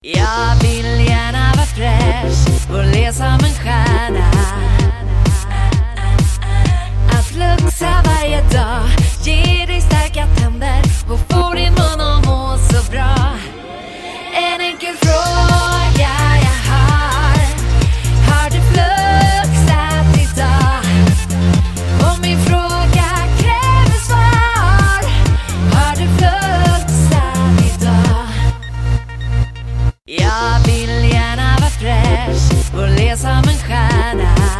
Jag vill gärna vara fräsch och le som en stjärna. Att luxa varje dag ger dig starka tänder och får din mun att må så bra. En enkel fråga jag har du fluxat idag? Och min fråga kräver svar. Har du fluxat idag? Jag vill gärna vara fräsch och le som en stjärna.